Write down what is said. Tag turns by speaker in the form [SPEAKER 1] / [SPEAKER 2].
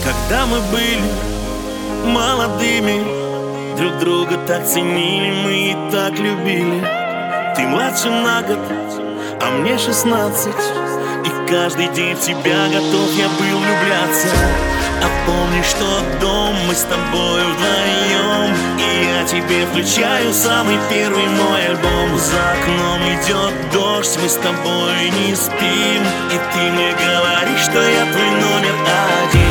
[SPEAKER 1] Когда мы были молодыми, друг друга так ценили, мы и так любили. Ты младше на год, а мне 16, и каждый день в тебя готов я был влюбляться. А помнишь тот дом, мы с тобой вдвоем, и я тебе включаю самый первый мой альбом. За окном идет дождь, мы с тобой не спим, и ты мне говоришь, что я твой номер один.